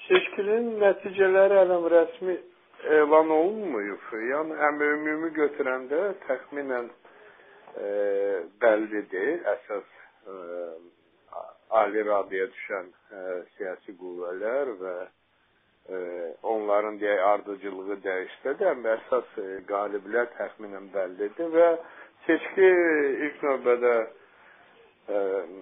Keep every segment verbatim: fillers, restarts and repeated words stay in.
Seçkinin nəticələri hələm rəsmi elan olunmuyub. Yəni, ümumi götürəndə təxminən e, bəllidir. Əsas e, Ali Radaya düşən e, siyasi qüvvələr və e, onların deyək, ardıcılığı dəyişsə də, əsas e, qaliblər təxminən bəllidir və seçki ilk növbədə e,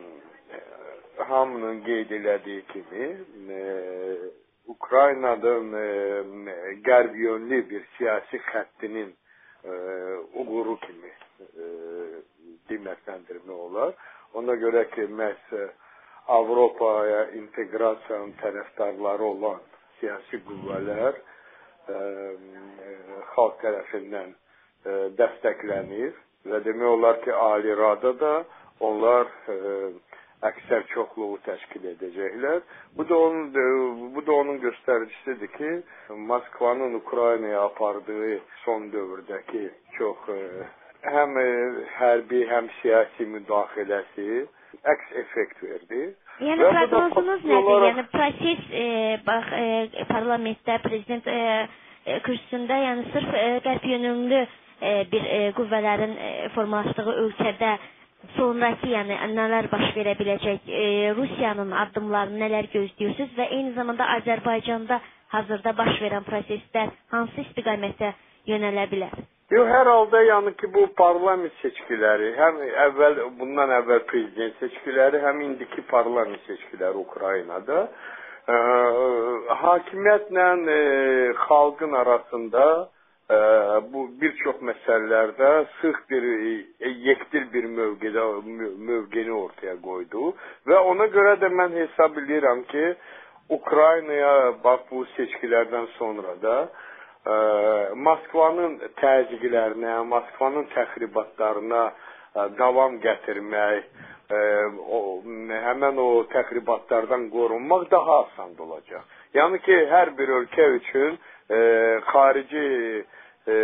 hamının qeyd elədiyi kimi e, Ukraynada e, qərb yönlü bir siyasi xəttinin e, uğuru kimi e, qiymətləndirmə olar. Ona görə ki, məhz Avropaya inteqrasiyanın tərəfdarları olan siyasi qüvvələr e, xalq tərəfindən e, dəstəklənir və demək olar ki, Ali Rada da onlar e, əksər çoxluğu təşkil edəcəklər. Bu da onun bu da onun göstəricisidir ki, Moskvanın Ukraynaya apardığı son dövrdəki çox e, həm e, hərbi, həm siyasi müdaxiləsi əks effekt verdi. Yəni proqnozunuz nədir? Olaraq... Yəni proses e, bax e, parlamentdə prezident e, e, kürsüsündə, yəni sırf e, qərb yönümlü e, bir e, qüvvələrin e, formalaşdığı ölkədə sonraki, yəni nələr baş verə biləcək, e, Rusiyanın addımlarını nələr gözləyirsiniz və eyni zamanda Azərbaycanda hazırda baş verən proseslər hansı istiqamətə yönələ bilər? Yox, hər halda yəni ki, bu parlament seçkiləri, həm əvvəl bundan əvvəl prezident seçkiləri, həm indiki parlament seçkiləri Ukraynada e, hakimiyyətlə e, xalqın arasında e, bu bir çox məsələlərdə sıx bir e, yekdil bir mövqedə mövqeni ortaya qoydu və ona görə də mən hesab edirəm ki, Ukraynaya bax bu seçkilərdən sonra da e, Moskvanın təzyiqlərinə, Moskvanın təxribatlarına e, davam gətirmək, e, o, həmən o təxribatlardan qorunmaq daha asan olacaq. Yəni ki, hər bir ölkə üçün e, xarici e,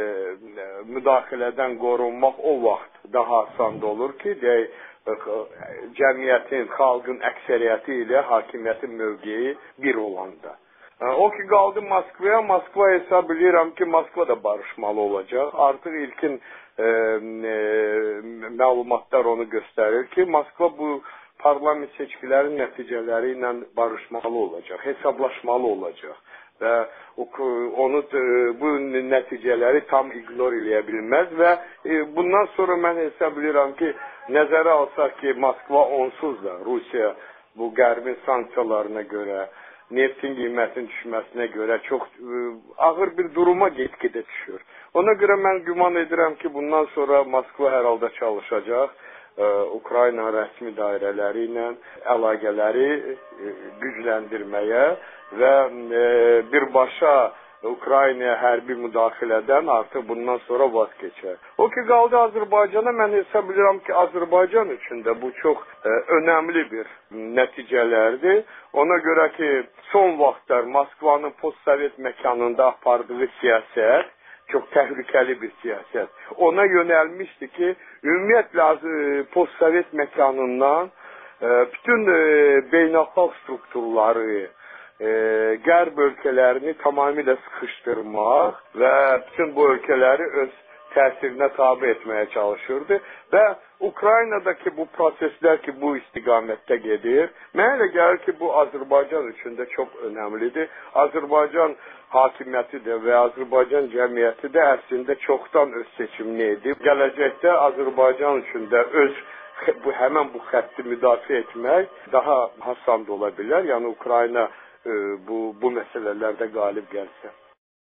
müdaxilədən qorunmaq o vaxt daha asan olur ki, deyək, cəmiyyətin, xalqın əksəriyyəti ilə hakimiyyətin mövqeyi bir olanda. O ki, qaldı Moskvaya, Moskva hesab edirəm ki, Moskva da barışmalı olacaq. Artıq ilkin e, e, məlumatlar onu göstərir ki, Moskva bu parlament seçkilərin nəticələri ilə barışmalı olacaq, hesablaşmalı olacaq. Və onu bu nəticələri tam ignor eləyə bilməz və bundan sonra mən hesab edirəm ki, nəzərə alsaq ki, Moskva onsuz da Rusiya bu qərbin sanksiyalarına görə, neftin qiymətinin düşməsinə görə çox ağır bir duruma get-gedə düşür. Ona görə mən güman edirəm ki, bundan sonra Moskva hər halda çalışacaq. Ukrayna rəsmi dairələri ilə əlaqələri gücləndirməyə və birbaşa Ukraynaya hərbi müdaxilədən artıq bundan sonra vaz keçər. O ki, qaldı Azərbaycana, mən hesab edirəm ki, Azərbaycan üçün də bu çox ə, önəmli bir nəticələrdir. Ona görə ki, son vaxtlar Moskvanın postsovet məkanında apardığı siyasət çox təhlükəli bir siyasət. Ona yönəlmişdi ki, ümumiyyətlə postsovet məkanından e, bütün e, beynəlxalq strukturları, e, qərb ölkələrini tamamilə sıxışdırmaq və bütün bu ölkələri öz təsirinə tabi etməyə çalışırdı və Ukraynadakı bu proseslər ki, bu istiqamətdə gedir, mənə elə gəlir ki, bu Azərbaycan üçün də çox önəmlidir. Azərbaycan hakimiyyəti də və Azərbaycan cəmiyyəti də əslində çoxdan öz seçimini edib. Gələcəkdə Azərbaycan üçün də öz bu, həmən bu xətti müdafiə etmək daha asan da ola bilər. Yəni Ukrayna e, bu, bu məsələlərdə qalib gəlsə.